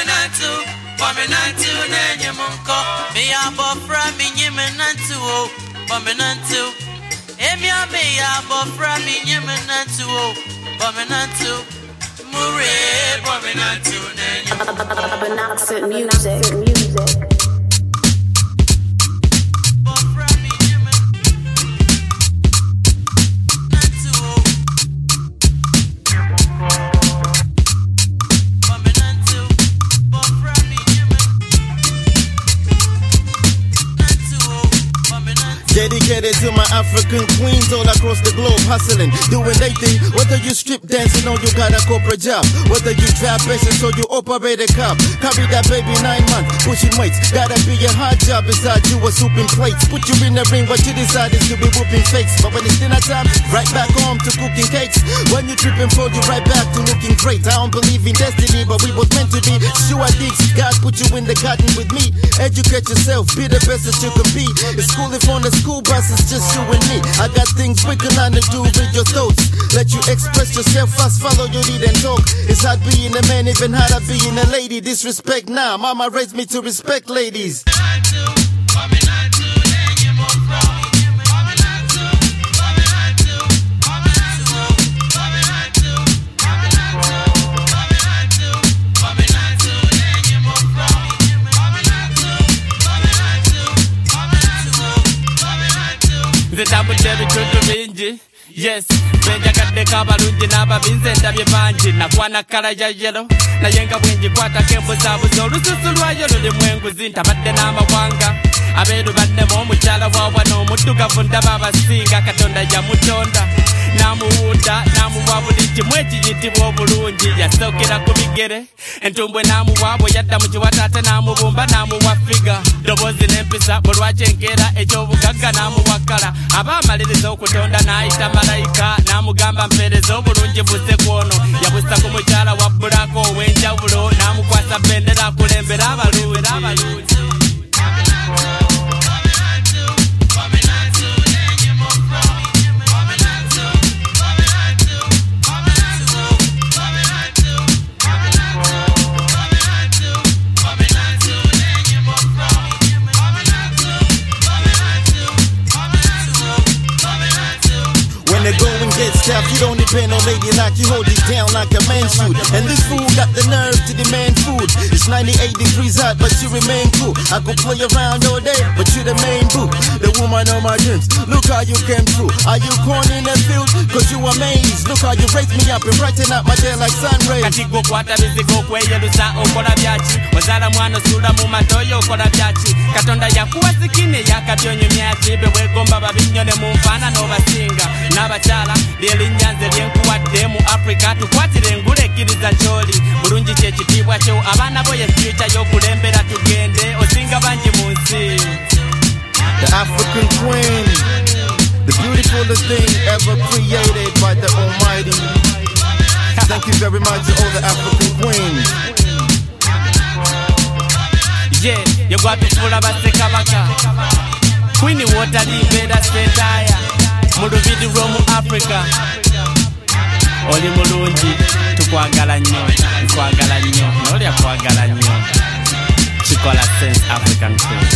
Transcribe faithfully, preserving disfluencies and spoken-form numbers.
Bominantu, Bominantu, Nenyamunko, me abo from me, Yimanantu, Bominantu, Emia me abo from me, Yimanantu, Bominantu, Mure, Bominantu, Nenyamunko. Music, music. Dedicated to my African queens all across the globe, hustling, doing they thing. Whether you strip dancing or you got a corporate job, whether you drive patience or you operate a cop, carry that baby nine months, pushing weights. Gotta be a hard job beside you a souping plates. Put you in the ring, what you decide is to be whooping fakes. But when it's dinner time, right back home to cooking cakes. When you trip and fall, you right back to looking great. I don't believe in destiny, but we was meant to be. Sure digs, God put you in the garden with me. Educate yourself, be the best that you can be. It's cool if on the school bus is just you and me. I got things we can learn to do with your thoughts. Let you express yourself fast, follow your lead and talk. It's hard being a man, even harder being a lady. Disrespect now, mama raised me to respect ladies. Tabuderi tuturinji, yes. Benja kadeka balunji naba Vincent byebanji nakwana kala ya yellow na yenga bwenji kwata kembo sabu zo lususu lwayo luli mwenguzi ntabadde n'amawanga abeeru badde mu mukyala wawa n'omuddugavu ndaba abasinga Katonda yamutonda namuwunda namuwa buli kimu ekiyitibwa obulungi yasookera ku bigere entumbwe namuwa bwe yadda mu kiwata ate namubumba namuwa figa ddoboozi n'empisa bwe lwakyenkeera eky'obugagga namuwa kkala aba amaliriza okutonda n'ayita malayika namugamba mpeereza obulungi buse kwono yabusa ku mukyala wa bbulako ow'enjawulo namukwasa bendera akulembera abalungi. When the going gets tough, you don't depend on lady like you hold it down like a man should. And this fool got the nerve to demand food. It's ninety-eight degrees hot, but you remain cool. I could play around all day, but you the main boo. The woman on my dreams, look how you came through. Are you corn in the field? Cause you amazed. Look how you raise me up and brighten up my day like sun rays. Katigo kwata bizigo kweyerusa okola byachi wazala mwana sula mu matoyo okola byachi Katonda yakuwa sikine yakabyonyo myaki bewegomba babinyone mu nfana n'obasinga n'abakyala lyelinyanze lyenkuwadde mu Africa tukwatire engule ekkiriza kyoli bulungi kyekitiibwa kyo abaana bo ye future y'okulembera tugende osinga bangi mu nsi. The African queen, the beautifulest thing ever created by the Almighty. Thank you very much to all the African queens. Yeah, you got to full of a sekabaka. Queenie water libera setaya. Mulubidi Romu Africa. Oli mulungi tukwagala nnyo, tukwagala nnyo, n'oli akwagala nnyo. Chikola Sense African Queen.